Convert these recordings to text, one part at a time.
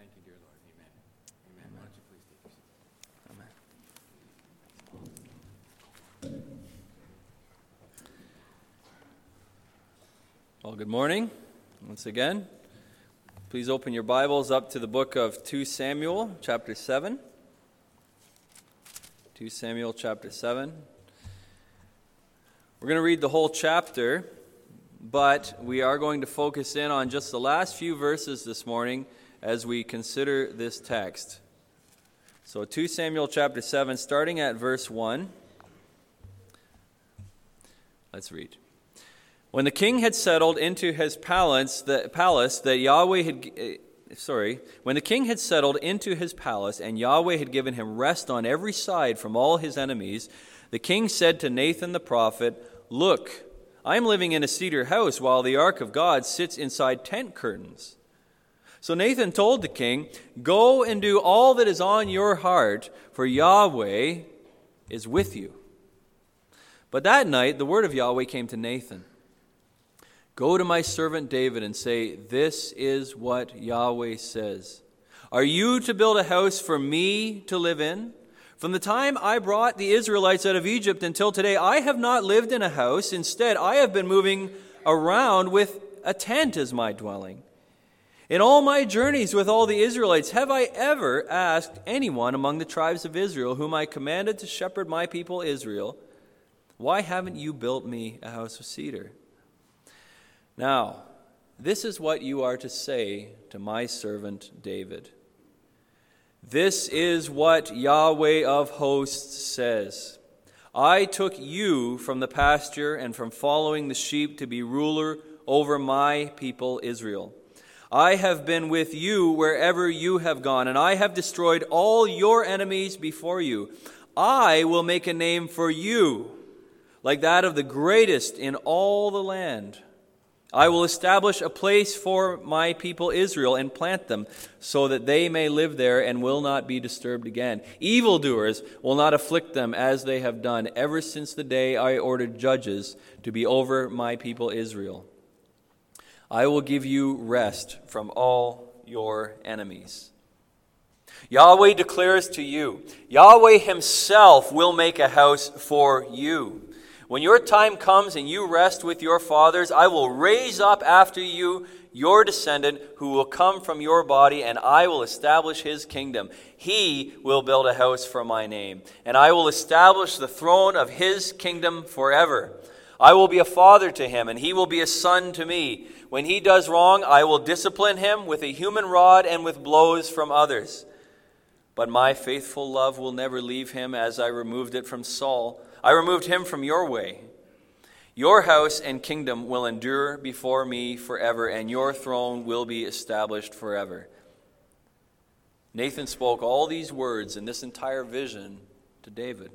Thank you, dear Lord. Amen. Amen. Why don't you please take your seat? Amen. Well, good morning once again. Please open your Bibles up to the book of 2 Samuel, chapter 7. 2 Samuel, chapter 7. We're going to read the whole chapter, but we are going to focus in on just the last few verses this morning as we consider this text. So 2 Samuel, chapter 7, starting at verse 1. Let's read. When the king had settled into his palace, when the king had settled into his palace, and Yahweh had given him rest on every side from all his enemies, the king said to Nathan the prophet, "Look, I am living in a cedar house, while the ark of God sits inside tent curtains." So Nathan told the king, "Go and do all that is on your heart, for Yahweh is with you." But that night the word of Yahweh came to Nathan. "Go to my servant David and say, 'This is what Yahweh says. Are you to build a house for me to live in? From the time I brought the Israelites out of Egypt until today, I have not lived in a house. Instead, I have been moving around with a tent as my dwelling. In all my journeys with all the Israelites, have I ever asked anyone among the tribes of Israel, whom I commanded to shepherd my people Israel, why haven't you built me a house of cedar? Now, this is what you are to say to my servant David. This is what Yahweh of hosts says. I took you from the pasture and from following the sheep to be ruler over my people Israel. I have been with you wherever you have gone, and I have destroyed all your enemies before you. I will make a name for you, like that of the greatest in all the land. I will establish a place for my people Israel and plant them so that they may live there and will not be disturbed again. Evildoers will not afflict them as they have done ever since the day I ordered judges to be over my people Israel. I will give you rest from all your enemies. Yahweh declares to you, Yahweh himself will make a house for you. When your time comes and you rest with your fathers, I will raise up after you your descendant who will come from your body, and I will establish his kingdom. He will build a house for my name, and I will establish the throne of his kingdom forever. I will be a father to him, and he will be a son to me. When he does wrong, I will discipline him with a human rod and with blows from others. But my faithful love will never leave him, as I removed it from Saul. I removed him from your way. Your house and kingdom will endure before me forever, and your throne will be established forever." Nathan spoke all these words in this entire vision to David.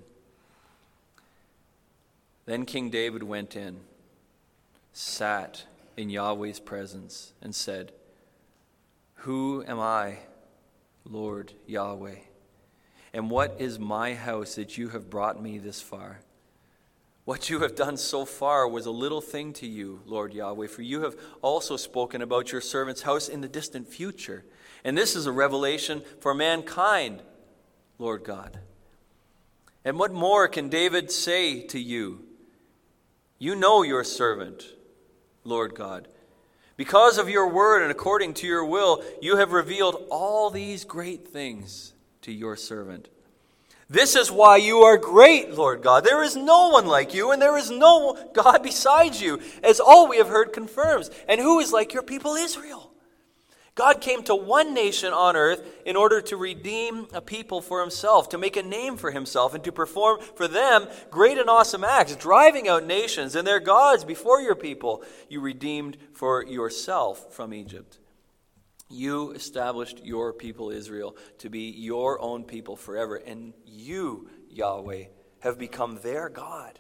Then King David went in, sat in Yahweh's presence, and said, "Who am I, Lord Yahweh? And what is my house that you have brought me this far? What you have done so far was a little thing to you, Lord Yahweh, for you have also spoken about your servant's house in the distant future. And this is a revelation for mankind, Lord God. And what more can David say to you? You know your servant, Lord God. Because of your word and according to your will, you have revealed all these great things to your servant. This is why you are great, Lord God. There is no one like you, and there is no God besides you, as all we have heard confirms. And who is like your people Israel? God came to one nation on earth in order to redeem a people for himself, to make a name for himself, and to perform for them great and awesome acts, driving out nations and their gods before your people. You redeemed for yourself from Egypt. You established your people Israel to be your own people forever, and you, Yahweh, have become their God.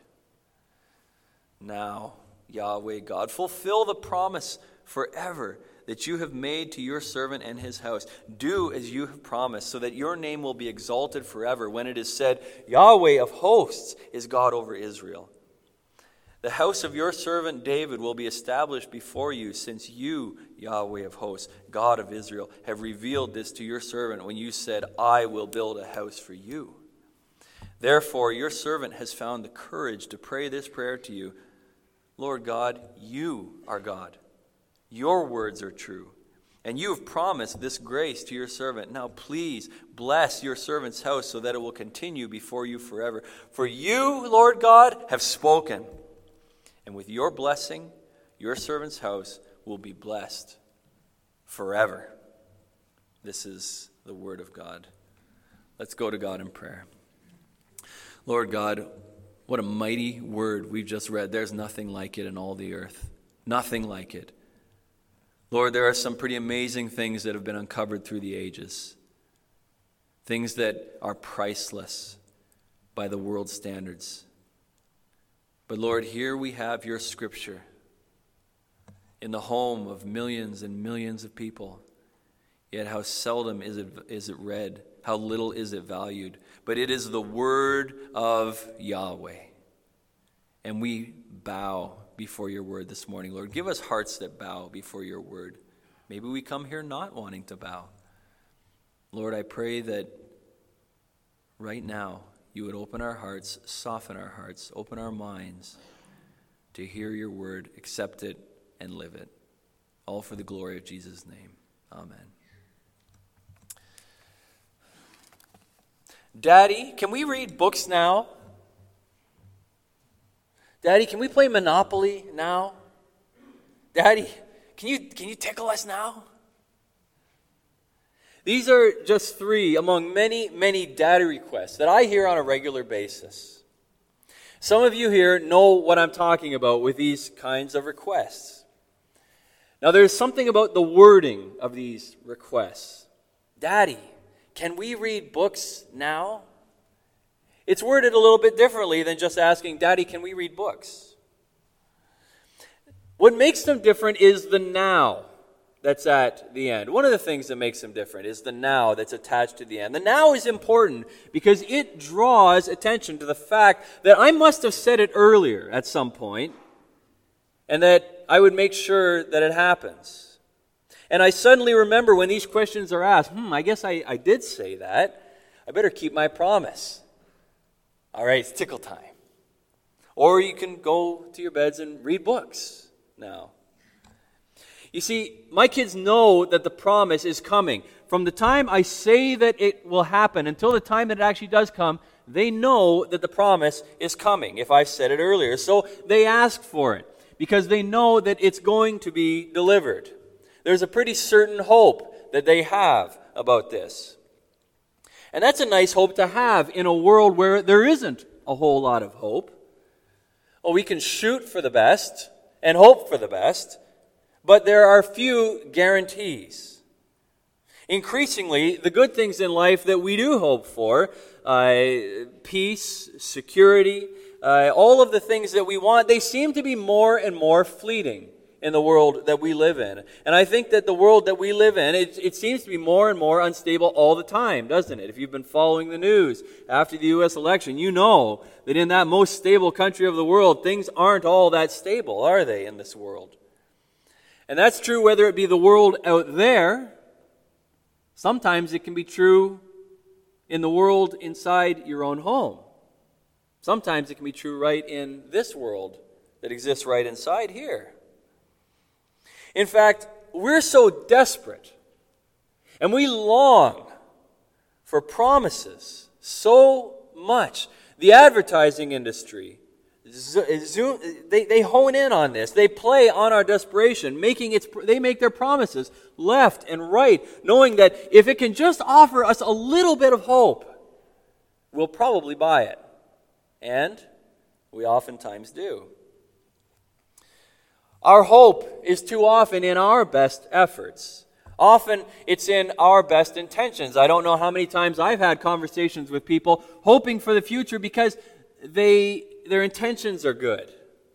Now, Yahweh God, fulfill the promise forever that you have made to your servant and his house. Do as you have promised, so that your name will be exalted forever when it is said, Yahweh of hosts is God over Israel. The house of your servant David will be established before you, since you, Yahweh of hosts, God of Israel, have revealed this to your servant when you said, I will build a house for you. Therefore, your servant has found the courage to pray this prayer to you. Lord God, you are God. Your words are true. And you have promised this grace to your servant. Now please bless your servant's house so that it will continue before you forever. For you, Lord God, have spoken. And with your blessing, your servant's house will be blessed forever. This is the word of God. Let's go to God in prayer. Lord God, what a mighty word we've just read. There's nothing like it in all the earth. Nothing like it. Lord, there are some pretty amazing things that have been uncovered through the ages. Things that are priceless by the world's standards. But Lord, here we have your scripture in the home of millions and millions of people. Yet how seldom is it read, how little is it valued. But it is the word of Yahweh. And we bow before your word this morning, Lord. Give us hearts that bow before your word. Maybe we come here not wanting to bow. Lord, I pray that right now you would open our hearts, soften our hearts, open our minds to hear your word, accept it, and live it. All for the glory of Jesus' name. Amen. Daddy, can we read books now? Daddy, can we play Monopoly now? Daddy, can you tickle us now? These are just three among many, many daddy requests that I hear on a regular basis. Some of you here know what I'm talking about with these kinds of requests. Now, there's something about the wording of these requests. Daddy, can we read books now? It's worded a little bit differently than just asking, Daddy, can we read books? What makes them different is the now that's at the end. One of the things that makes them different is the now that's attached to the end. The now is important because it draws attention to the fact that I must have said it earlier at some point, and that I would make sure that it happens. And I suddenly remember when these questions are asked, I guess I did say that. I better keep my promise. All right, it's tickle time. Or you can go to your beds and read books now. You see, my kids know that the promise is coming. From the time I say that it will happen until the time that it actually does come, they know that the promise is coming, if I've said it earlier. So they ask for it because they know that it's going to be delivered. There's a pretty certain hope that they have about this. And that's a nice hope to have in a world where there isn't a whole lot of hope. Well, we can shoot for the best and hope for the best, but there are few guarantees. Increasingly, the good things in life that we do hope for, peace, security, all of the things that we want, they seem to be more and more fleeting in the world that we live in. And I think that the world that we live in, it seems to be more and more unstable all the time, doesn't it? If you've been following the news after the U.S. election, you know that in that most stable country of the world, things aren't all that stable, are they, in this world? And that's true whether it be the world out there. Sometimes it can be true in the world inside your own home. Sometimes it can be true right in this world that exists right inside here. In fact, we're so desperate and we long for promises so much. The advertising industry, they hone in on this. They play on our desperation, they make their promises left and right, knowing that if it can just offer us a little bit of hope, we'll probably buy it. And we oftentimes do. Our hope is too often in our best efforts. Often it's in our best intentions. I don't know how many times I've had conversations with people hoping for the future because their intentions are good.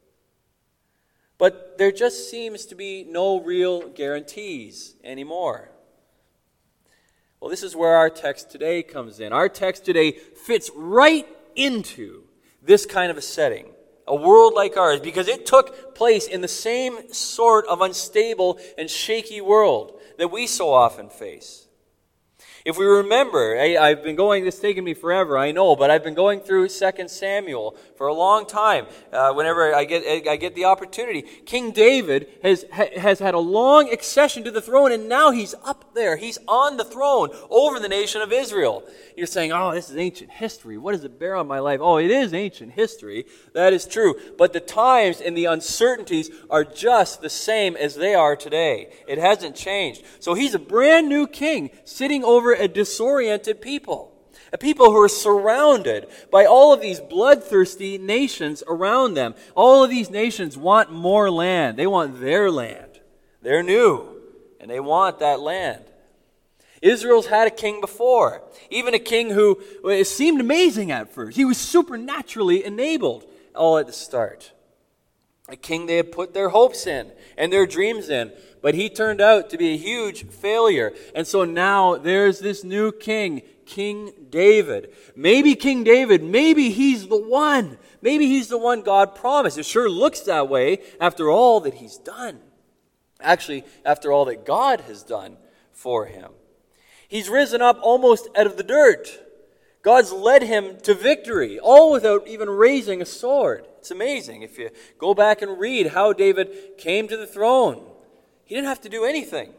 But there just seems to be no real guarantees anymore. Well, this is where our text today comes in. Our text today fits right into this kind of a setting a world like ours, because it took place in the same sort of unstable and shaky world that we so often face. If we remember, I've been going, this taking me forever, I know, but I've been going through 2 Samuel for a long time. Whenever I get the opportunity, King David has had a long accession to the throne, and now he's up there. He's on the throne over the nation of Israel. You're saying, oh, this is ancient history. What does it bear on my life? Oh, it is ancient history. That is true. But the times and the uncertainties are just the same as they are today. It hasn't changed. So he's a brand new king sitting over a disoriented people. A people who are surrounded by all of these bloodthirsty nations around them. All of these nations want more land. They want their land. They're new, and they want that land. Israel's had a king before, even a king who seemed amazing at first. He was supernaturally enabled all at the start. A king they had put their hopes in and their dreams in, but he turned out to be a huge failure. And so now there's this new king, King David. Maybe King David, maybe he's the one. Maybe he's the one God promised. It sure looks that way after all that he's done. Actually, after all that God has done for him. He's risen up almost out of the dirt. God's led him to victory, all without even raising a sword. It's amazing if you go back and read how David came to the throne. He didn't have to do anything.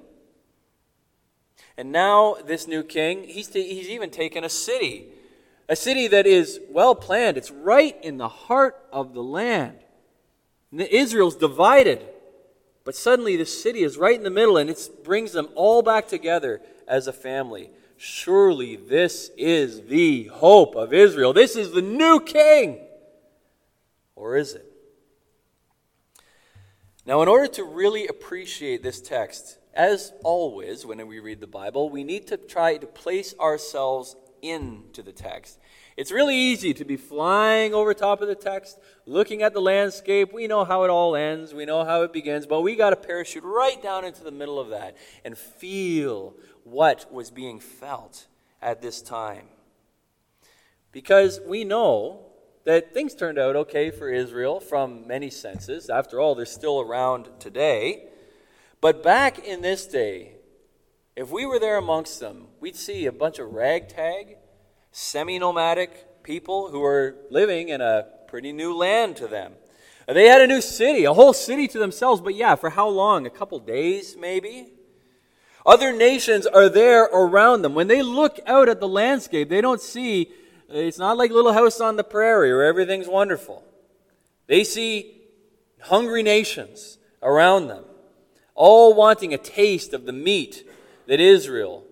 And now this new king, he's even taken a city that is well planned. It's right in the heart of the land. Israel's divided, but suddenly the city is right in the middle, and it brings them all back together as a family. Surely this is the hope of Israel. This is the new king. Or is it? Now, in order to really appreciate this text, as always when we read the Bible, we need to try to place ourselves into the text. It's really easy to be flying over top of the text, looking at the landscape. We know how it all ends. We know how it begins. But we got to parachute right down into the middle of that and feel what was being felt at this time. Because we know that things turned out okay for Israel from many senses. After all, they're still around today. But back in this day, if we were there amongst them, we'd see a bunch of ragtag, semi-nomadic people who were living in a pretty new land to them. They had a new city, a whole city to themselves, but yeah, for how long? A couple days, maybe? Other nations are there around them. When they look out at the landscape, they don't see, it's not like Little House on the Prairie where everything's wonderful. They see hungry nations around them, all wanting a taste of the meat that Israel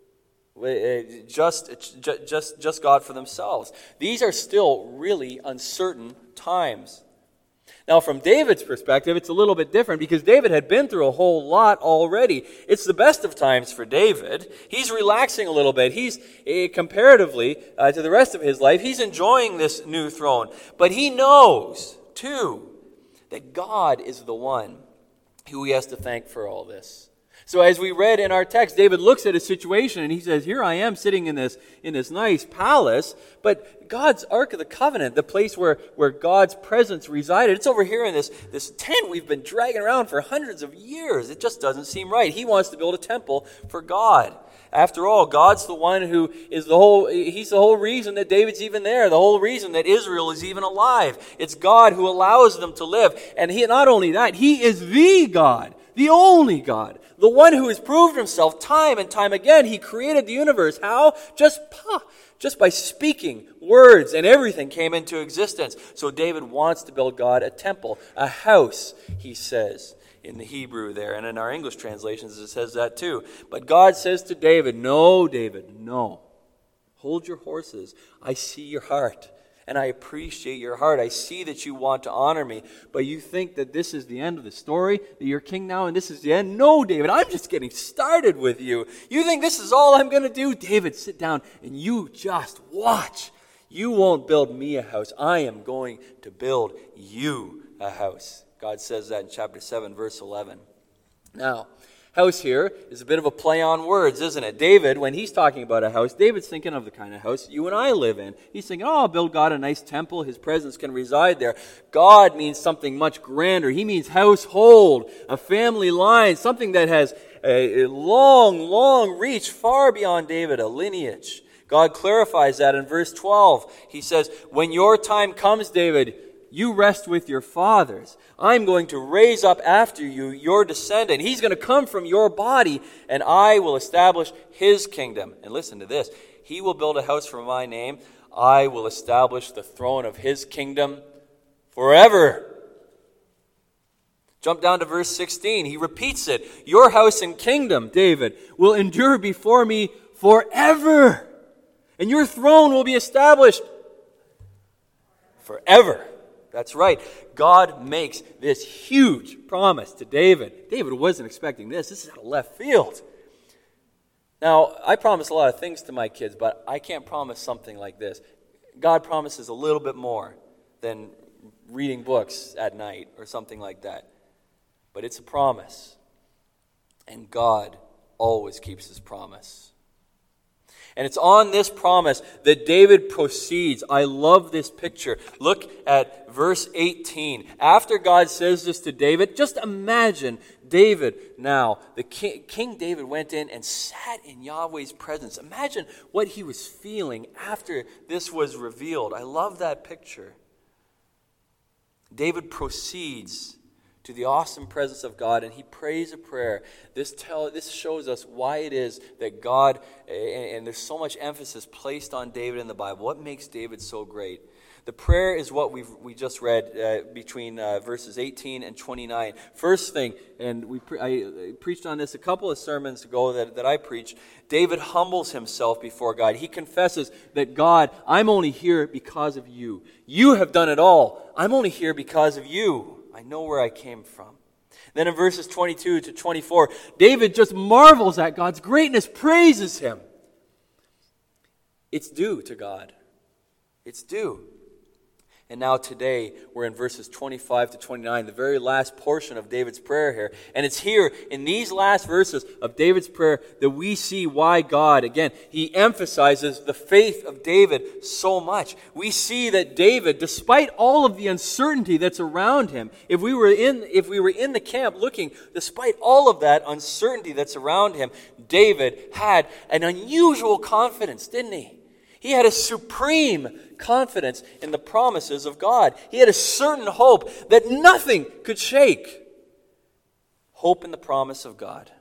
just got for themselves. These are still really uncertain times. Now, from David's perspective, it's a little bit different because David had been through a whole lot already. It's the best of times for David. He's relaxing a little bit. He's, comparatively to the rest of his life, he's enjoying this new throne. But he knows, too, that God is the one who he has to thank for all this. So as we read in our text, David looks at his situation and he says, here I am sitting in this nice palace, but God's Ark of the Covenant, the place where God's presence resided, it's over here in this tent we've been dragging around for hundreds of years. It just doesn't seem right. He wants to build a temple for God. After all, God's the one who is he's the whole reason that David's even there, the whole reason that Israel is even alive. It's God who allows them to live. And not only that, he is the God, the only God, the one who has proved himself time and time again. He created the universe. How? Just by speaking words, and everything came into existence. So David wants to build God a temple, a house, he says in the Hebrew there. And in our English translations it says that too. But God says to David, no, David, no. Hold your horses. I see your heart. And I appreciate your heart. I see that you want to honor me. But you think that this is the end of the story? That you're king now and this is the end? No, David, I'm just getting started with you. You think this is all I'm going to do? David, sit down and you just watch. You won't build me a house. I am going to build you a house. God says that in chapter 7, verse 11. Now, House here is a bit of a play on words, isn't it? David, when he's talking about a house, David's thinking of the kind of house you and I live in. He's thinking, I'll build God a nice temple. His presence can reside there. God means something much grander. He means household, a family line, something that has a long, long reach far beyond David, a lineage. God clarifies that in verse 12. He says, when your time comes, David, you rest with your fathers. I'm going to raise up after you your descendant. He's going to come from your body, and I will establish his kingdom. And listen to this. He will build a house for my name. I will establish the throne of his kingdom forever. Jump down to verse 16. He repeats it. Your house and kingdom, David, will endure before me forever. And your throne will be established forever. That's right. God makes this huge promise to David. David wasn't expecting this. This is out of left field. Now, I promise a lot of things to my kids, but I can't promise something like this. God promises a little bit more than reading books at night or something like that. But it's a promise. And God always keeps his promise. And it's on this promise that David proceeds. I love this picture. Look at verse 18. After God says this to David, just imagine David now. The King David went in and sat in Yahweh's presence. Imagine what he was feeling after this was revealed. I love that picture. David proceeds to the awesome presence of God, and he prays a prayer. This shows us why it is that God, and there's so much emphasis placed on David in the Bible. What makes David so great? The prayer is what we just read between verses 18 and 29. First thing, and I preached on this a couple of sermons ago that I preached, David humbles himself before God. He confesses that, God, I'm only here because of you. You have done it all. I'm only here because of you. I know where I came from. Then in verses 22 to 24, David just marvels at God's greatness, praises him. It's due to God. It's due. And now today, we're in verses 25 to 29, the very last portion of David's prayer here. And it's here, in these last verses of David's prayer, that we see why God, again, he emphasizes the faith of David so much. We see that David, despite all of the uncertainty that's around him, if we were in the camp looking, despite all of that uncertainty that's around him, David had an unusual confidence, didn't he? He had a supreme confidence in the promises of God. He had a certain hope that nothing could shake. Hope in the promise of God.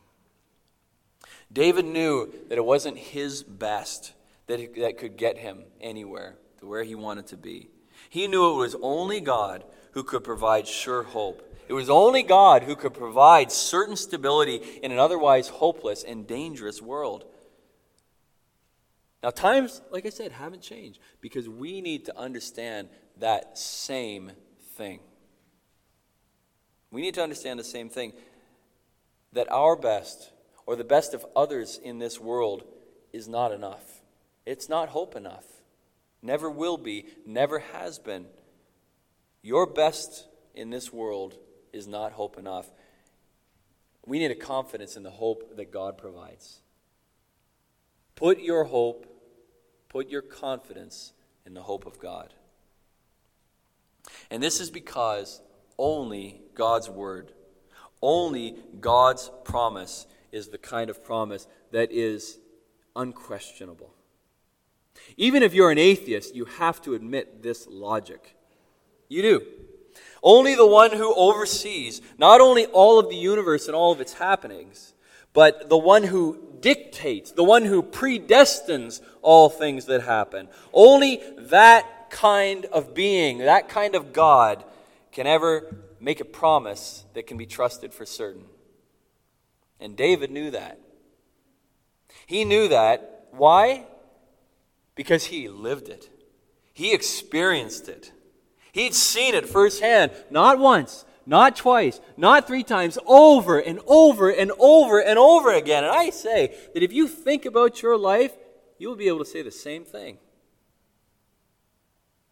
David knew that it wasn't his best that could get him anywhere to where he wanted to be. He knew it was only God who could provide sure hope. It was only God who could provide certain stability in an otherwise hopeless and dangerous world. Now, times, like I said, haven't changed because we need to understand that same thing. We need to understand the same thing, that our best or the best of others in this world is not enough. It's not hope enough. Never will be, never has been. Your best in this world is not hope enough. We need a confidence in the hope that God provides. Put your hope, put your confidence in the hope of God. And this is because only God's word, only God's promise is the kind of promise that is unquestionable. Even if you're an atheist, you have to admit this logic. You do. Only the one who oversees not only all of the universe and all of its happenings, but the one who dictates, the one who predestines all things that happen. Only that kind of being, that kind of God, can ever make a promise that can be trusted for certain. And David knew that. He knew that. Why? Because he lived it. He experienced it. He'd seen it firsthand, not once, not twice, not 3 times, over and over and over and over again. And I say that if you think about your life, you'll be able to say the same thing.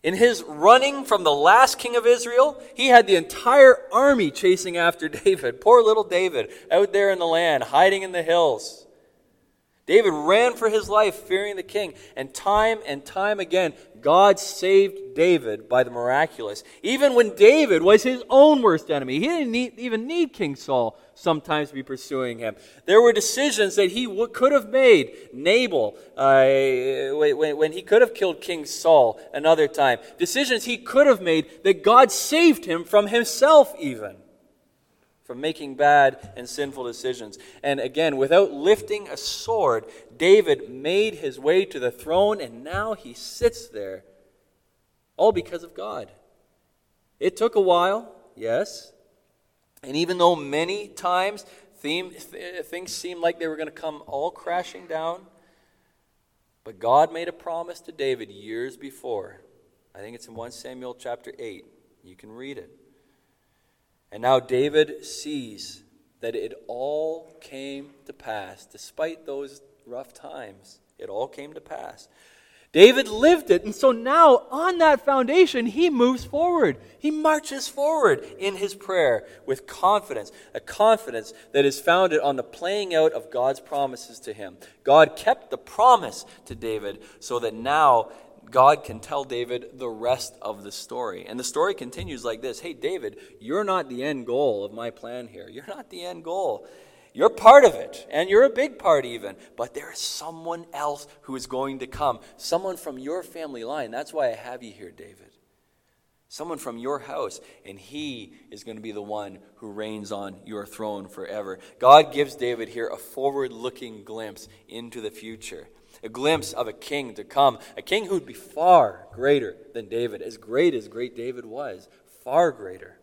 In his running from the last king of Israel, he had the entire army chasing after David. Poor little David, out there in the land, hiding in the hills. David ran for his life, fearing the king. And time again, God saved David by the miraculous. Even when David was his own worst enemy. He didn't even need King Saul sometimes to be pursuing him. There were decisions that he could have made. Nabal, when he could have killed King Saul another time. Decisions he could have made that God saved him from himself even. From making bad and sinful decisions. And again, without lifting a sword, David made his way to the throne, and now he sits there. All because of God. It took a while, yes. And even though many times things seemed like they were going to come all crashing down, but God made a promise to David years before. I think it's in 1 Samuel chapter 8. You can read it. And now David sees that it all came to pass. Despite those rough times, it all came to pass. David lived it, and so now on that foundation, he moves forward. He marches forward in his prayer with confidence, a confidence that is founded on the playing out of God's promises to him. God kept the promise to David so that now God can tell David the rest of the story. And the story continues like this. Hey, David, you're not the end goal of my plan here. You're not the end goal. You're part of it, and you're a big part even. But there is someone else who is going to come. Someone from your family line. That's why I have you here, David. Someone from your house, and he is going to be the one who reigns on your throne forever. God gives David here a forward-looking glimpse into the future. A glimpse of a king to come. A king who would be far greater than David. As great David was. Far greater.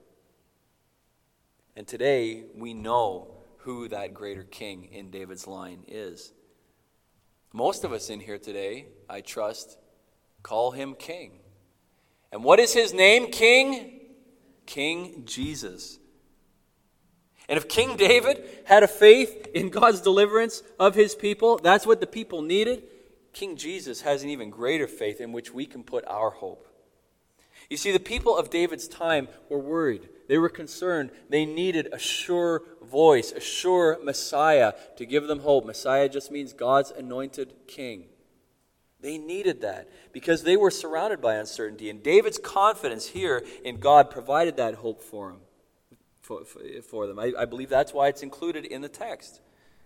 And today we know who that greater king in David's line is. Most of us in here today, I trust, call him king. And what is his name? King? King Jesus. And if King David had a faith in God's deliverance of his people, that's what the people needed. King Jesus has an even greater faith in which we can put our hope. You see, the people of David's time were worried. They were concerned. They needed a sure voice, a sure Messiah to give them hope. Messiah just means God's anointed king. They needed that because they were surrounded by uncertainty. And David's confidence here in God provided that hope for him. For them. I believe that's why it's included in the text.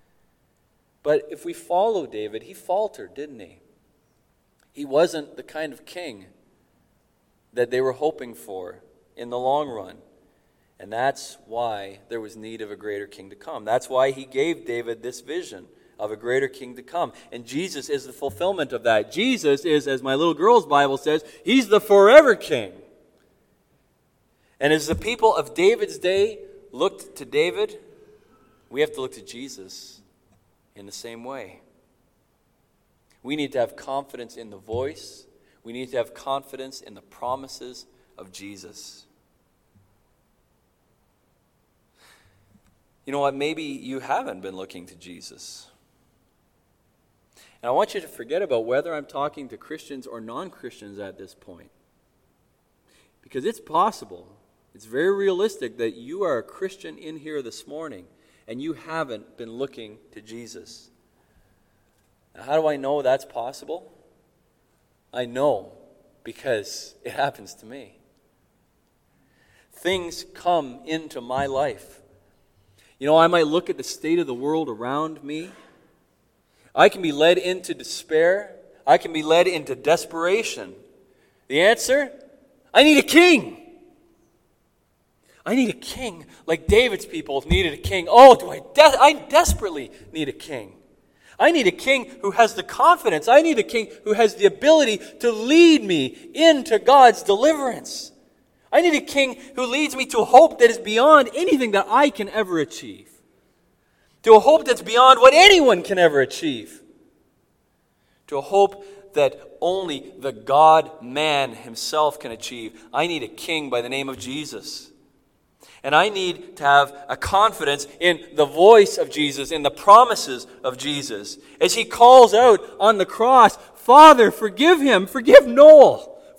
But if we follow David, he faltered, didn't he? He wasn't the kind of king that they were hoping for in the long run. And that's why there was need of a greater king to come. That's why he gave David this vision of a greater king to come. And Jesus is the fulfillment of that. Jesus is, as my little girl's Bible says, he's the forever king. And as the people of David's day looked to David, we have to look to Jesus in the same way. We need to have confidence in the voice. We need to have confidence in the promises of Jesus. You know what? Maybe you haven't been looking to Jesus. And I want you to forget about whether I'm talking to Christians or non-Christians at this point. Because it's possible. It's very realistic that you are a Christian in here this morning and you haven't been looking to Jesus. Now, how do I know that's possible? I know because it happens to me. Things come into my life. You know, I might look at the state of the world around me. I can be led into despair. I can be led into desperation. The answer? I need a king. I need a king like David's people needed a king. Oh, I desperately need a king. I need a king who has the confidence. I need a king who has the ability to lead me into God's deliverance. I need a king who leads me to a hope that is beyond anything that I can ever achieve. To a hope that's beyond what anyone can ever achieve. To a hope that only the God-man himself can achieve. I need a king by the name of Jesus. And I need to have a confidence in the voice of Jesus, in the promises of Jesus. As he calls out on the cross, Father, forgive him, forgive Noel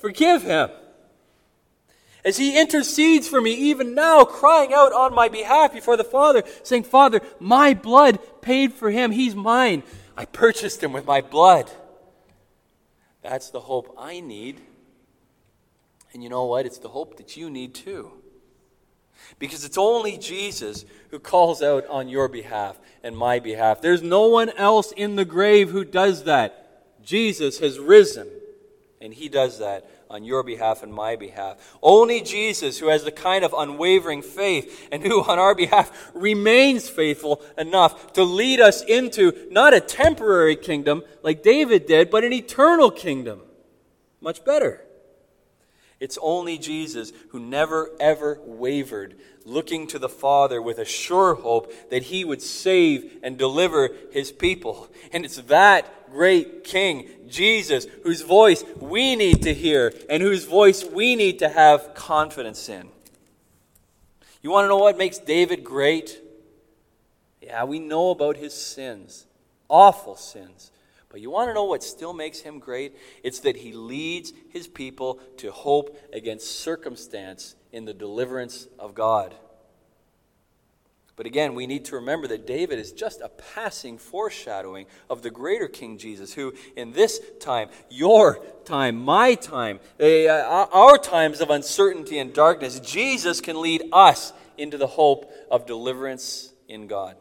forgive him. As he intercedes for me even now, crying out on my behalf before the Father, saying, Father, my blood paid for him. He's mine. I purchased him with my blood. That's the hope I need. And you know what? It's the hope that you need too. Because it's only Jesus who calls out on your behalf and my behalf. There's no one else in the grave who does that. Jesus has risen, and he does that on your behalf and my behalf. Only Jesus, who has the kind of unwavering faith and who on our behalf remains faithful enough to lead us into not a temporary kingdom like David did, but an eternal kingdom. Much better. It's only Jesus who never ever wavered, looking to the Father with a sure hope that he would save and deliver his people. And it's that great King, Jesus, whose voice we need to hear and whose voice we need to have confidence in. You want to know what makes David great? Yeah, we know about his sins, awful sins. But you want to know what still makes him great? It's that he leads his people to hope against circumstance in the deliverance of God. But again, we need to remember that David is just a passing foreshadowing of the greater King Jesus, who in this time, your time, my time, our times of uncertainty and darkness, Jesus can lead us into the hope of deliverance in God.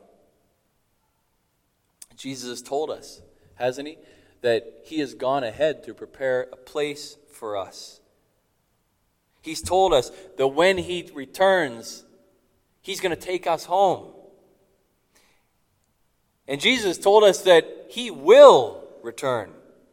Jesus has told us, hasn't he, that he has gone ahead to prepare a place for us. He's told us that when he returns, he's going to take us home. And Jesus told us that he will return.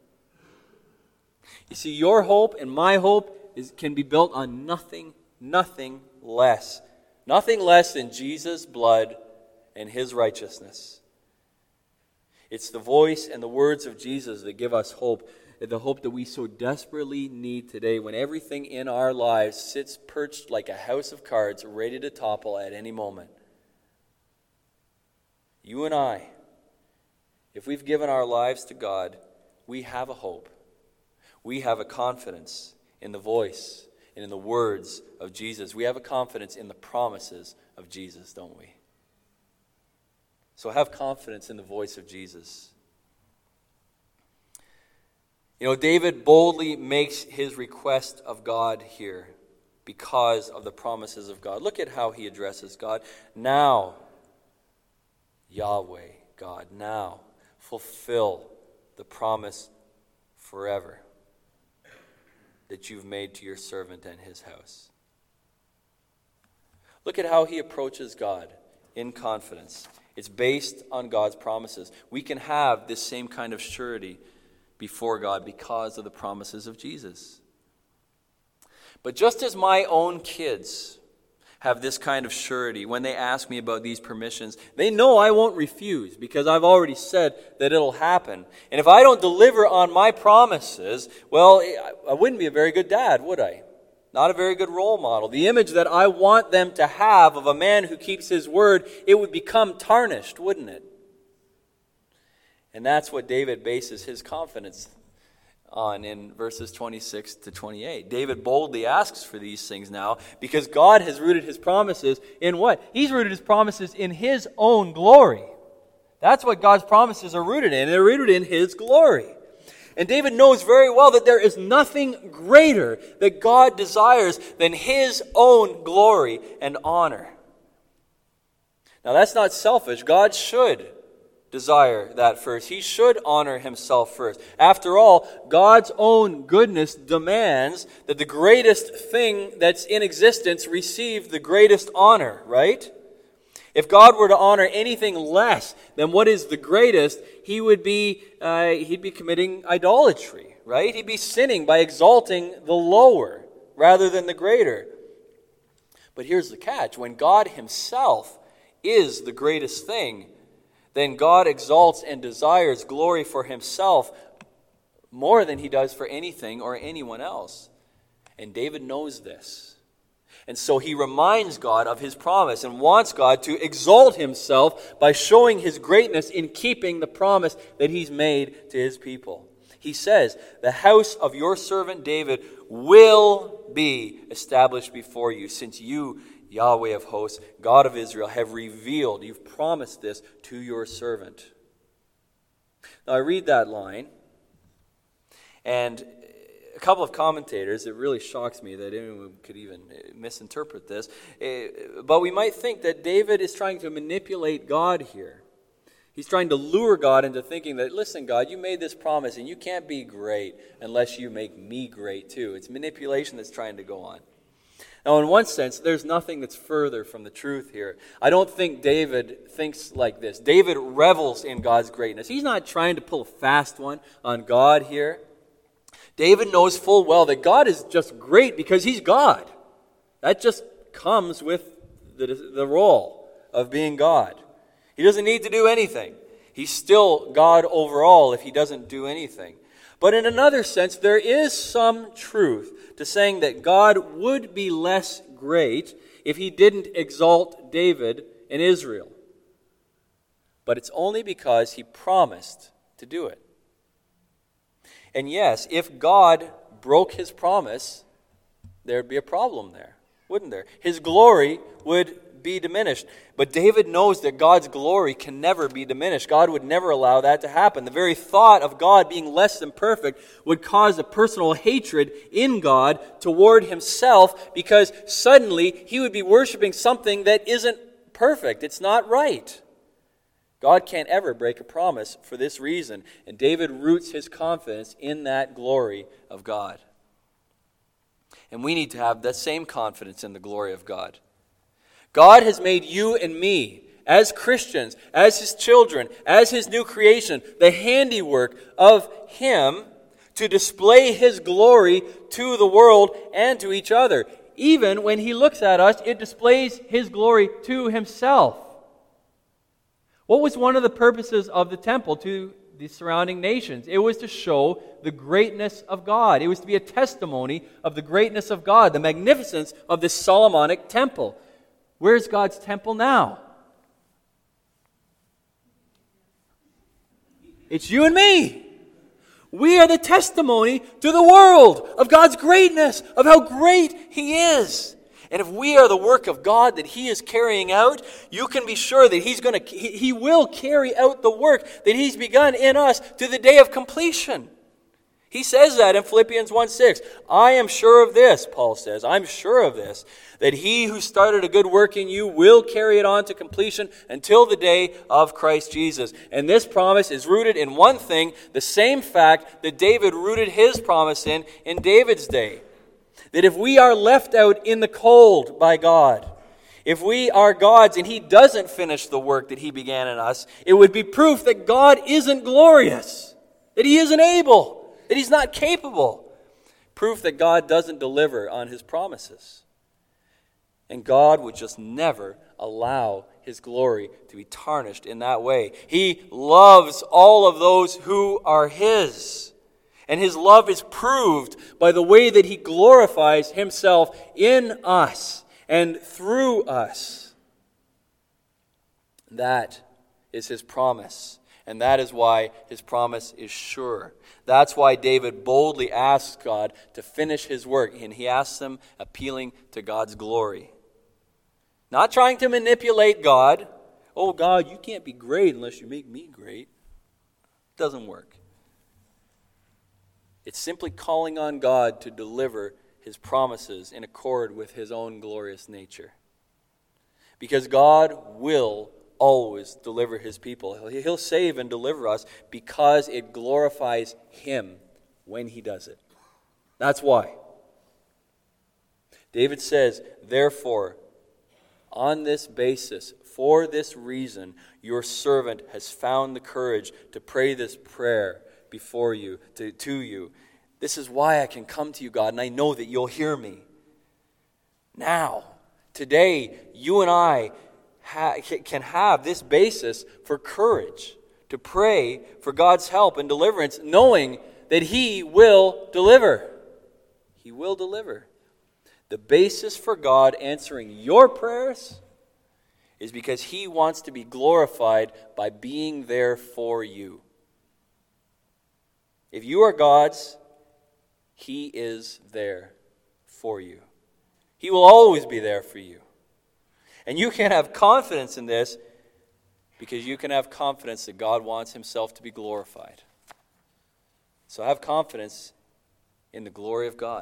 You see, your hope and my hope can be built on nothing less. Nothing less than Jesus' blood and his righteousness. It's the voice and the words of Jesus that give us hope, the hope that we so desperately need today when everything in our lives sits perched like a house of cards ready to topple at any moment. You and I, if we've given our lives to God, we have a hope. We have a confidence in the voice and in the words of Jesus. We have a confidence in the promises of Jesus, don't we? So have confidence in the voice of Jesus. You know, David boldly makes his request of God here because of the promises of God. Look at how he addresses God. Now, Yahweh, God, now fulfill the promise forever that you've made to your servant and his house. Look at how he approaches God in confidence. It's based on God's promises. We can have this same kind of surety before God because of the promises of Jesus. But just as my own kids have this kind of surety when they ask me about these permissions, they know I won't refuse because I've already said that it'll happen. And if I don't deliver on my promises, well, I wouldn't be a very good dad, would I? Not a very good role model. The image that I want them to have of a man who keeps his word, it would become tarnished, wouldn't it? And that's what David bases his confidence on in verses 26 to 28. David boldly asks for these things now because God has rooted his promises in what? He's rooted his promises in his own glory. That's what God's promises are rooted in. They're rooted in his glory. And David knows very well that there is nothing greater that God desires than his own glory and honor. Now that's not selfish. God should desire that first. He should honor himself first. After all, God's own goodness demands that the greatest thing that's in existence receive the greatest honor, right? If God were to honor anything less than what is the greatest, he'd be committing idolatry, right? He'd be sinning by exalting the lower rather than the greater. But here's the catch. When God himself is the greatest thing, then God exalts and desires glory for himself more than he does for anything or anyone else. And David knows this. And so he reminds God of his promise and wants God to exalt himself by showing his greatness in keeping the promise that he's made to his people. He says, the house of your servant David will be established before you, since you, Yahweh of hosts, God of Israel, have revealed, you've promised this to your servant. Now I read that line, and a couple of commentators, it really shocks me that anyone could even misinterpret this, but we might think that David is trying to manipulate God here. He's trying to lure God into thinking that, listen, God, you made this promise, and you can't be great unless you make me great too. It's manipulation that's trying to go on. Now, in one sense, there's nothing that's further from the truth here. I don't think David thinks like this. David revels in God's greatness. He's not trying to pull a fast one on God here. David knows full well that God is just great because he's God. That just comes with the role of being God. He doesn't need to do anything. He's still God overall if he doesn't do anything. But in another sense, there is some truth to saying that God would be less great if he didn't exalt David and Israel. But it's only because he promised to do it. And yes, if God broke his promise, there'd be a problem there, wouldn't there? His glory would be diminished. But David knows that God's glory can never be diminished. God would never allow that to happen. The very thought of God being less than perfect would cause a personal hatred in God toward himself, because suddenly he would be worshiping something that isn't perfect. It's not right. God can't ever break a promise for this reason, and David roots his confidence in that glory of God. And we need to have that same confidence in the glory of God. God has made you and me, as Christians, as his children, as his new creation, the handiwork of him to display his glory to the world and to each other. Even when he looks at us, it displays his glory to himself. What was one of the purposes of the temple to the surrounding nations? It was to show the greatness of God. It was to be a testimony of the greatness of God, the magnificence of this Solomonic temple. Where's God's temple now? It's you and me. We are the testimony to the world of God's greatness, of how great he is. And if we are the work of God that he is carrying out, you can be sure that he will carry out the work that he's begun in us to the day of completion. He says that in Philippians 1:6. I am sure of this, Paul says, I'm sure of this, that he who started a good work in you will carry it on to completion until the day of Christ Jesus. And this promise is rooted in one thing, the same fact that David rooted his promise in David's day. That if we are left out in the cold by God, if we are God's and he doesn't finish the work that he began in us, it would be proof that God isn't glorious, that he isn't able, that he's not capable. Proof that God doesn't deliver on his promises. And God would just never allow his glory to be tarnished in that way. He loves all of those who are his. And his love is proved by the way that he glorifies himself in us and through us. That is his promise. And that is why his promise is sure. That's why David boldly asks God to finish his work. And he asks him appealing to God's glory. Not trying to manipulate God. Oh, God, you can't be great unless you make me great. It doesn't work. It's simply calling on God to deliver his promises in accord with his own glorious nature. Because God will always deliver his people. He'll save and deliver us because it glorifies him when he does it. That's why. David says, therefore, on this basis, for this reason, your servant has found the courage to pray this prayer before you, to you. This is why I can come to you, God, and I know that you'll hear me. Now, today, you and I can have this basis for courage to pray for God's help and deliverance, knowing that he will deliver. He will deliver. The basis for God answering your prayers is because he wants to be glorified by being there for you. If you are God's, He is there for you. He will always be there for you. And you can have confidence in this because you can have confidence that God wants Himself to be glorified. So have confidence in the glory of God.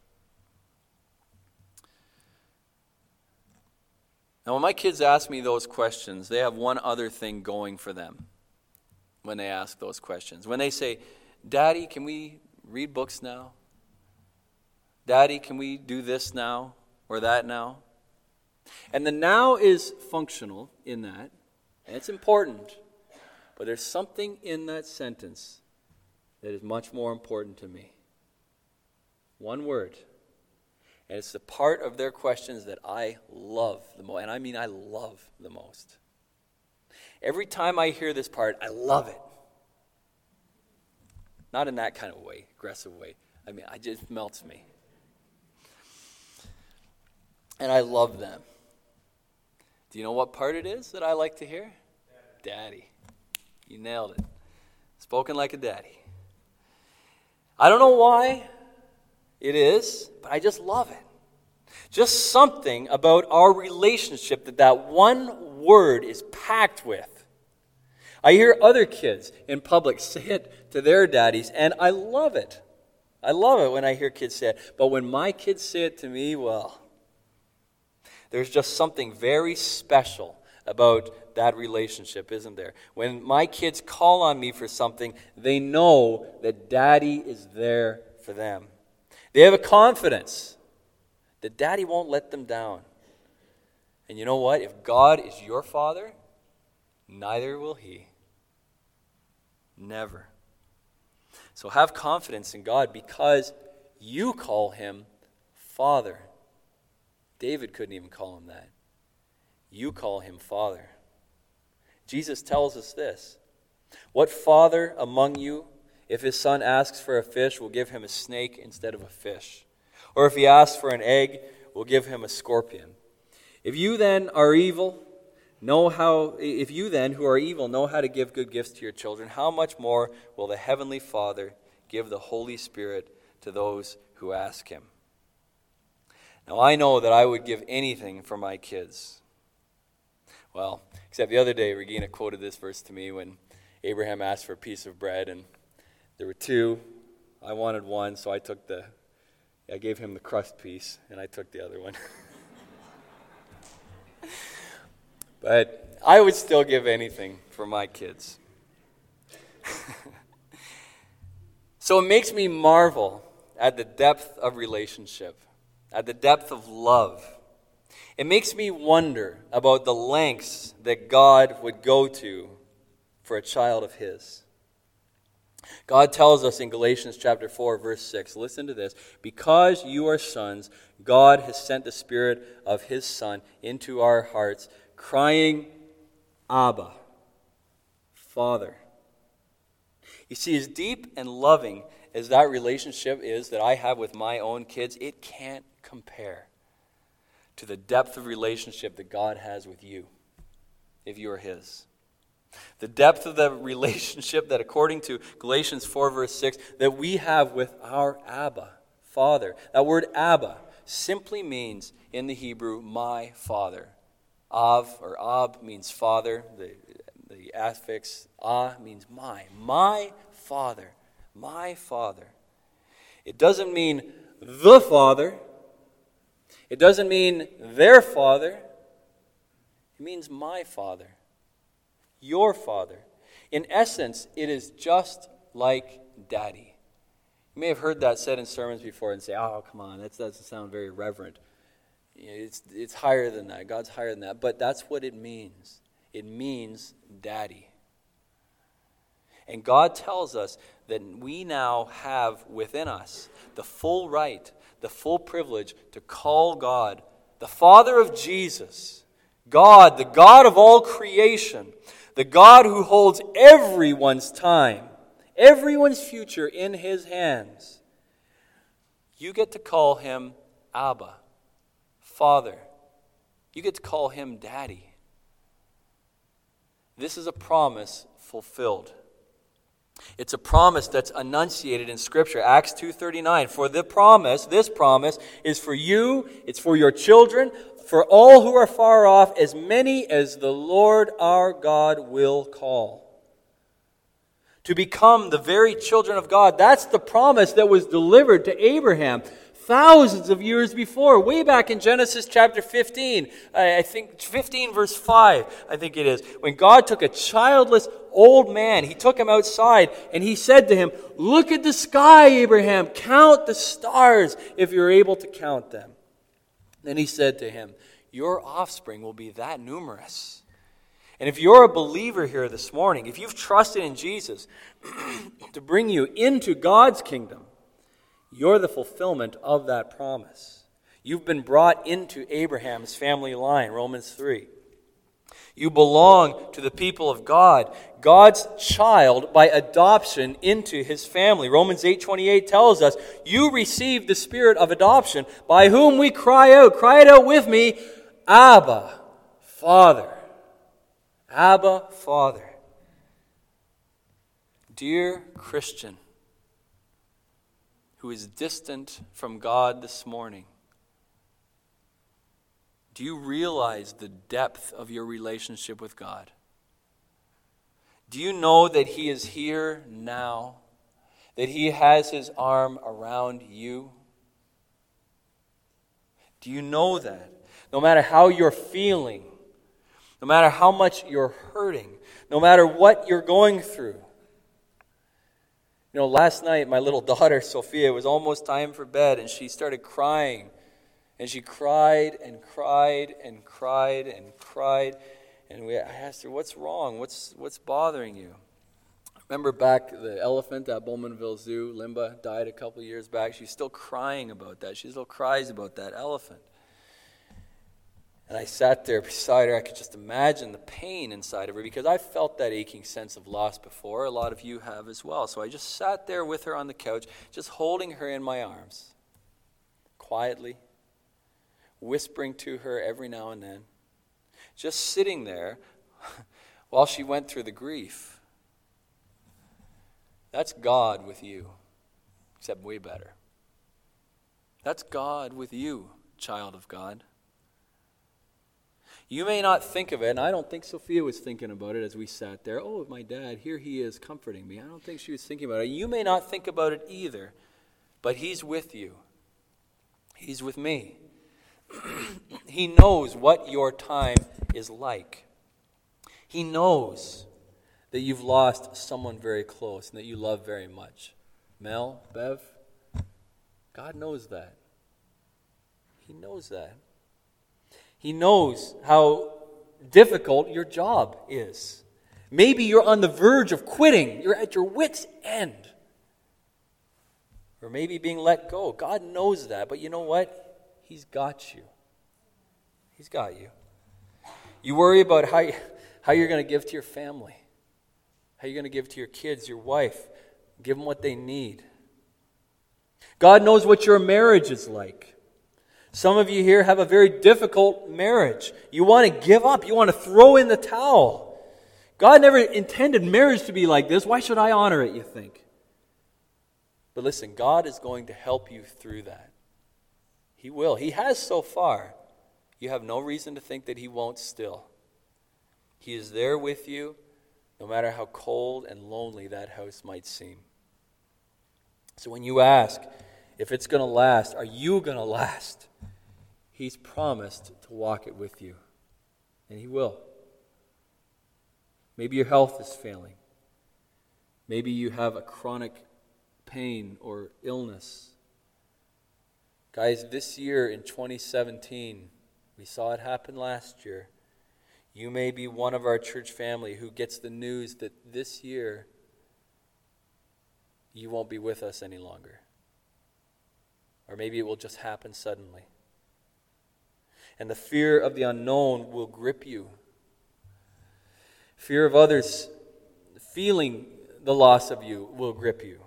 Now, when my kids ask me those questions, they have one other thing going for them when they ask those questions. When they say, Daddy, can we read books now? Daddy, can we do this now or that now? And the now is functional in that, and it's important. But there's something in that sentence that is much more important to me. One word. And it's the part of their questions that I love the most. And I mean I love the most. Every time I hear this part, I love it. Not in that kind of way, aggressive way. I mean, it just melts me. And I love them. Do you know what part it is that I like to hear? Daddy. You nailed it. Spoken like a daddy. I don't know why it is, but I just love it. Just something about our relationship that one word is packed with. I hear other kids in public say it to their daddies, and I love it. I love it when I hear kids say it. But when my kids say it to me, well, there's just something very special about that relationship, isn't there? When my kids call on me for something, they know that Daddy is there for them. They have a confidence that Daddy won't let them down. And you know what? If God is your Father, neither will He. Never. So have confidence in God because you call Him Father. David couldn't even call Him that. You call Him Father. Jesus tells us this. What father among you, if his son asks for a fish, will give him a snake instead of a fish? Or if he asks for an egg, will give him a scorpion? If you then who are evil know how to give good gifts to your children, how much more will the Heavenly Father give the Holy Spirit to those who ask Him? Now I know that I would give anything for my kids. Well, except the other day, Regina quoted this verse to me when Abraham asked for a piece of bread, and there were two. I wanted one, so I gave him the crust piece, and I took the other one. But I would still give anything for my kids. So it makes me marvel at the depth of relationship, at the depth of love. It makes me wonder about the lengths that God would go to for a child of His. God tells us in Galatians chapter 4, verse 6, listen to this, because you are sons, God has sent the Spirit of His Son into our hearts, crying, Abba, Father. You see, as deep and loving as that relationship is that I have with my own kids, it can't compare to the depth of relationship that God has with you, if you are His. The depth of the relationship that, according to Galatians 4, verse 6, that we have with our Abba, Father. That word Abba simply means, in the Hebrew, my Father. Av, or Ab, means Father. The affix, means my. My Father. My Father. It doesn't mean the Father. It doesn't mean their Father. It means my Father. Your Father. In essence, it is just like Daddy. You may have heard that said in sermons before and say, oh, come on, that doesn't sound very reverent. It's higher than that. God's higher than that. But that's what it means. It means Daddy. And God tells us that we now have within us the full right, the full privilege to call God, the Father of Jesus, God, the God of all creation, the God who holds everyone's time, everyone's future in His hands. You get to call Him Abba, Father. You get to call Him Daddy. This is a promise fulfilled. It's a promise that's enunciated in Scripture. Acts 2:39. For this promise is for you, it's for your children, for all who are far off, as many as the Lord our God will call. To become the very children of God. That's the promise that was delivered to Abraham thousands of years before, way back in Genesis chapter 15. I think 15 verse 5, I think it is. When God took a childless old man, he took him outside and he said to him, "Look at the sky, Abraham. Count the stars if you're able to count them." Then he said to him, "Your offspring will be that numerous." And if you're a believer here this morning, if you've trusted in Jesus to bring you into God's kingdom, you're the fulfillment of that promise. You've been brought into Abraham's family line, Romans 3. You belong to the people of God, God's child by adoption into his family. Romans 8:28 tells us, you received the spirit of adoption, by whom we cry it out with me, Abba, Father. Abba, Father. Dear Christian, who is distant from God this morning, do you realize the depth of your relationship with God? Do you know that he is here now? That he has his arm around you? Do you know that? No matter how you're feeling, no matter how much you're hurting, no matter what you're going through. You know, last night, my little daughter, Sophia, it was almost time for bed, and she started crying. And she cried and cried and cried and cried. And I asked her, "What's wrong? What's bothering you?" Remember back the elephant at Bowmanville Zoo, Limba, died a couple of years back. She's still crying about that. She still cries about that elephant. And I sat there beside her. I could just imagine the pain inside of her because I felt that aching sense of loss before. A lot of you have as well. So I just sat there with her on the couch, just holding her in my arms, quietly, whispering to her every now and then, just sitting there while she went through the grief. That's God with you, except way better. That's God with you, child of God. You may not think of it, and I don't think Sophia was thinking about it as we sat there. Oh, my dad, here he is comforting me. I don't think she was thinking about it. You may not think about it either, but he's with you. He's with me. He knows what your time is like. He knows that you've lost someone very close and that you love very much. Mel, Bev, God knows that. He knows that. He knows how difficult your job is. Maybe you're on the verge of quitting. You're at your wit's end. Or maybe being let go. God knows that. But you know what? He's got you. He's got you. You worry about how you're going to give to your family. How you're going to give to your kids, your wife. Give them what they need. God knows what your marriage is like. Some of you here have a very difficult marriage. You want to give up. You want to throw in the towel. God never intended marriage to be like this. Why should I honor it, you think? But listen, God is going to help you through that. He will. He has so far. You have no reason to think that he won't still. He is there with you, no matter how cold and lonely that house might seem. So when you ask if it's going to last, are you going to last? He's promised to walk it with you. And he will. Maybe your health is failing. Maybe you have a chronic pain or illness. Guys, this year in 2017, we saw it happen last year. You may be one of our church family who gets the news that this year you won't be with us any longer. Or maybe it will just happen suddenly. And the fear of the unknown will grip you. Fear of others feeling the loss of you will grip you.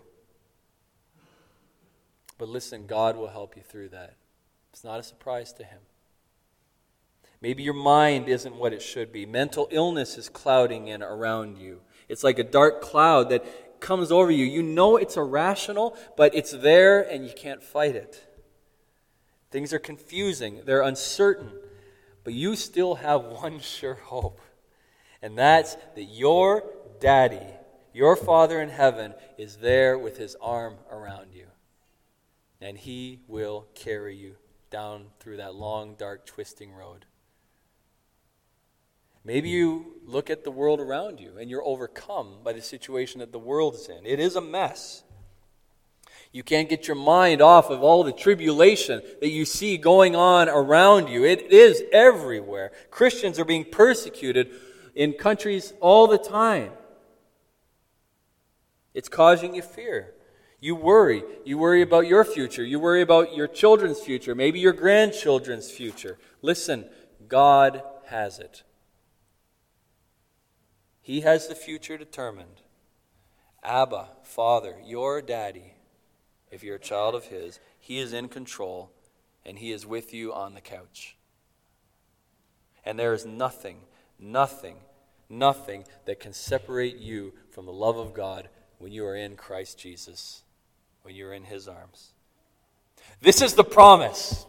But listen, God will help you through that. It's not a surprise to him. Maybe your mind isn't what it should be. Mental illness is clouding in around you. It's like a dark cloud that comes over you. You know it's irrational, but it's there and you can't fight it. Things are confusing. They're uncertain. But you still have one sure hope. And that's that your daddy, your Father in heaven, is there with his arm around you. And he will carry you down through that long, dark, twisting road. Maybe you look at the world around you and you're overcome by the situation that the world is in. It is a mess. You can't get your mind off of all the tribulation that you see going on around you. It is everywhere. Christians are being persecuted in countries all the time. It's causing you fear. You worry. You worry about your future. You worry about your children's future, maybe your grandchildren's future. Listen, God has it. He has the future determined. Abba, Father, your daddy, if you're a child of his, he is in control and he is with you on the couch. And there is nothing that can separate you from the love of God when you are in Christ Jesus, when you're in his arms. This is the promise.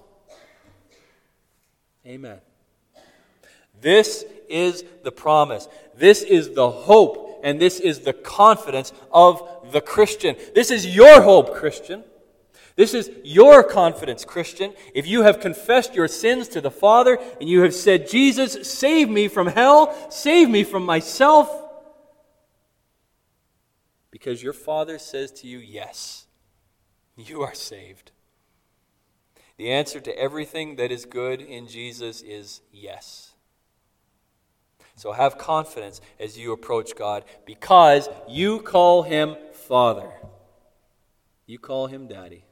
Amen. This is the promise. This is the hope, and this is the confidence of the Christian. This is your hope, Christian. This is your confidence, Christian. If you have confessed your sins to the Father and you have said, Jesus, save me from hell, save me from myself, because your Father says to you, yes, you are saved. The answer to everything that is good in Jesus is yes. So have confidence as you approach God because you call him Father. You call him Daddy.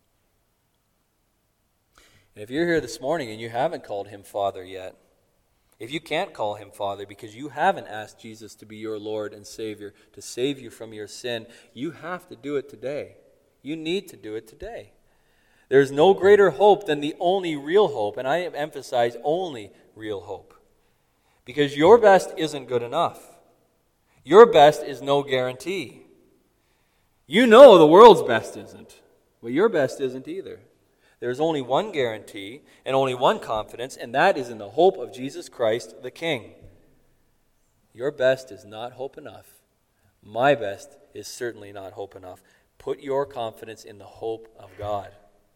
And if you're here this morning and you haven't called him Father yet, if you can't call him Father because you haven't asked Jesus to be your Lord and Savior, to save you from your sin, you have to do it today. You need to do it today. There's no greater hope than the only real hope, and I emphasize only real hope. Because your best isn't good enough. Your best is no guarantee. You know the world's best isn't, but your best isn't either. There's only one guarantee and only one confidence, and that is in the hope of Jesus Christ the King. Your best is not hope enough. My best is certainly not hope enough. Put your confidence in the hope of God.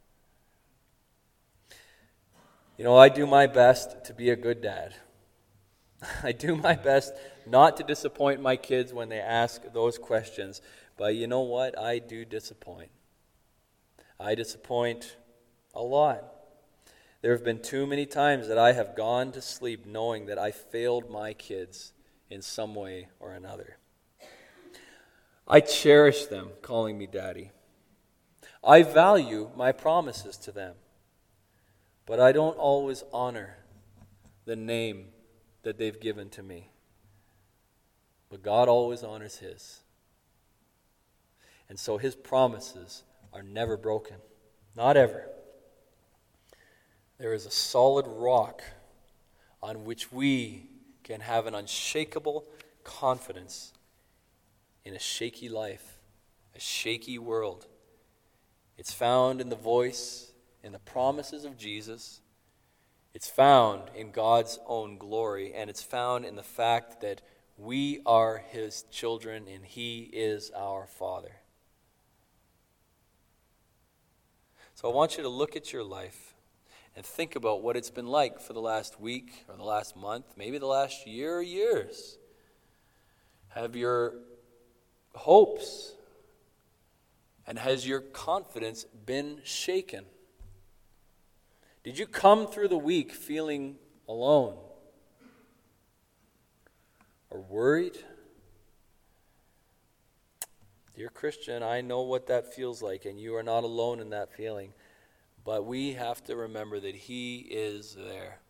You know, I do my best to be a good dad. I do my best not to disappoint my kids when they ask those questions. But you know what? I do disappoint. I disappoint a lot. There have been too many times that I have gone to sleep knowing that I failed my kids in some way or another. I cherish them calling me Daddy. I value my promises to them. But I don't always honor the name that they've given to me. But God always honors his. And so his promises are never broken. Not ever. There is a solid rock on which we can have an unshakable confidence in a shaky life, a shaky world. It's found in the voice, in the promises of Jesus. It's found in God's own glory, and it's found in the fact that we are his children and he is our Father. So I want you to look at your life and think about what it's been like for the last week or the last month, maybe the last year or years. Have your hopes and has your confidence been shaken? Did you come through the week feeling alone or worried? Dear Christian, I know what that feels like, and you are not alone in that feeling. But we have to remember that he is there.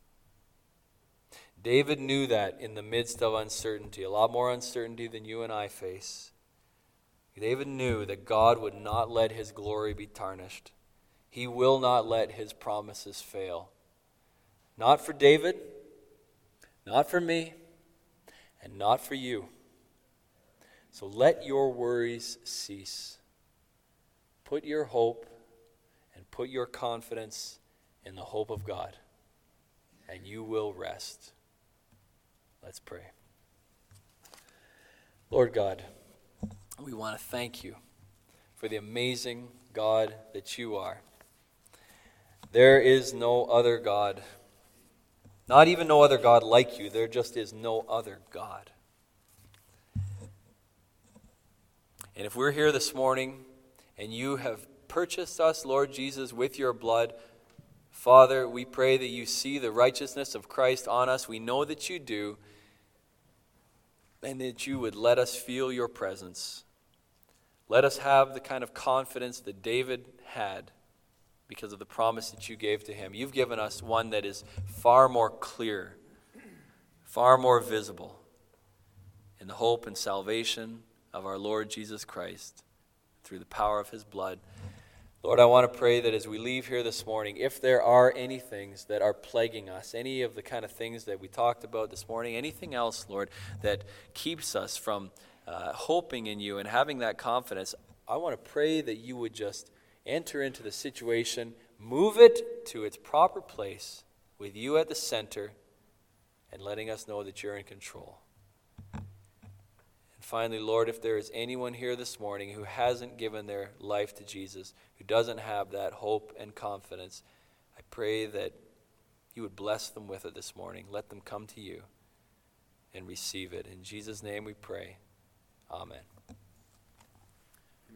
David knew that in the midst of uncertainty, a lot more uncertainty than you and I face. David knew that God would not let his glory be tarnished. He will not let his promises fail. Not for David, not for me, and not for you. So let your worries cease. Put your hope and put your confidence in the hope of God, and you will rest. Let's pray. Lord God, we want to thank you for the amazing God that you are. There is no other God, not even no other God like you. There just is no other God. And if we're here this morning and you have purchased us, Lord Jesus, with your blood, Father, we pray that you see the righteousness of Christ on us. We know that you do, and that you would let us feel your presence. Let us have the kind of confidence that David had because of the promise that you gave to him. You've given us one that is far more clear, far more visible in the hope and salvation of our Lord Jesus Christ through the power of his blood. Lord, I want to pray that as we leave here this morning, if there are any things that are plaguing us, any of the kind of things that we talked about this morning, anything else, Lord, that keeps us from hoping in you and having that confidence, I want to pray that you would just enter into the situation, move it to its proper place with you at the center, and letting us know that you're in control. Finally, Lord, if there is anyone here this morning who hasn't given their life to Jesus, who doesn't have that hope and confidence, I pray that you would bless them with it this morning. Let them come to you and receive it. In Jesus' name we pray. Amen.